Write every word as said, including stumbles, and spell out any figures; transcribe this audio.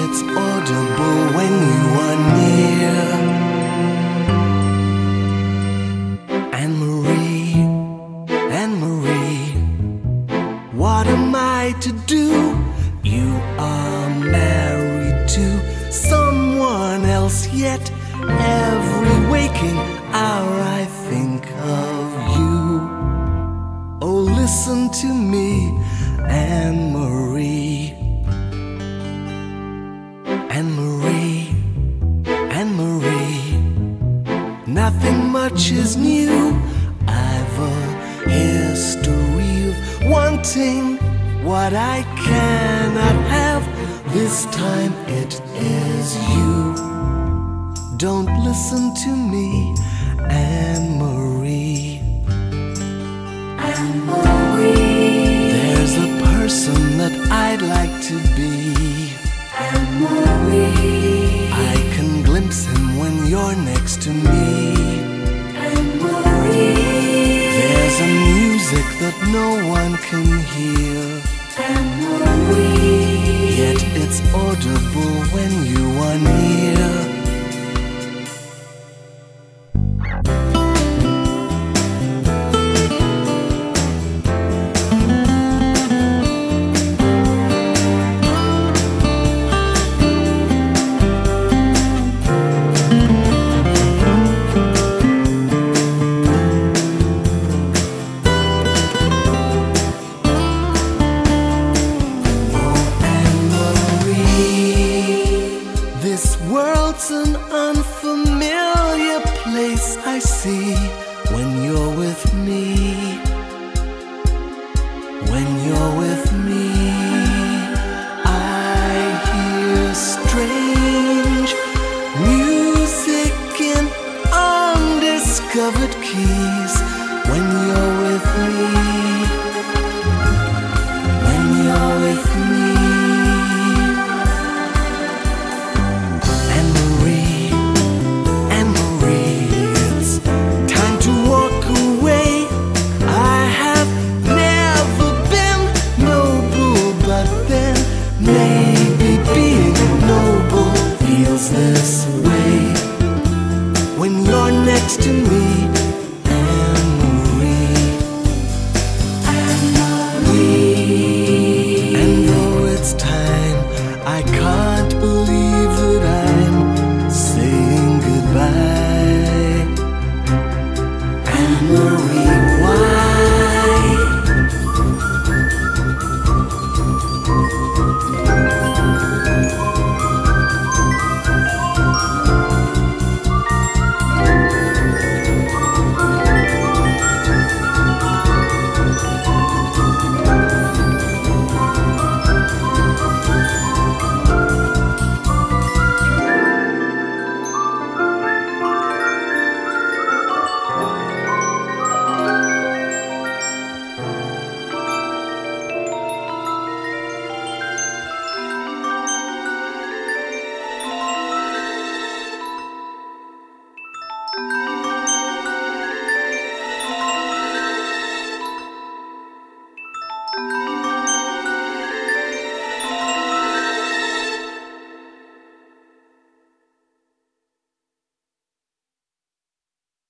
it's audible when you are near. Anne-Marie, Anne-Marie, what am I to do? You are married to someone else, yet every waking hour I think of you. Oh, listen to me, Anne-Marie. Anne-Marie, Anne-Marie, nothing much is new. I've a history of wanting what I cannot have. This time it is you. Don't listen to me, Anne-Marie. Anne-Marie, there's a person that I'd like to be. Anne-Marie, I can glimpse him when you're next to me. Anne-Marie, there's a music that no one can hear. Anne-Marie, yet it's audible when you are near. This world's an unfamiliar place I see when you're with me. When you're with me, I hear strange music in undiscovered keys. When you're with me, when you're with me. Maybe being noble feels this way when you're next to me, Anne-Marie. Anne-Marie, and though it's time, I can't believe the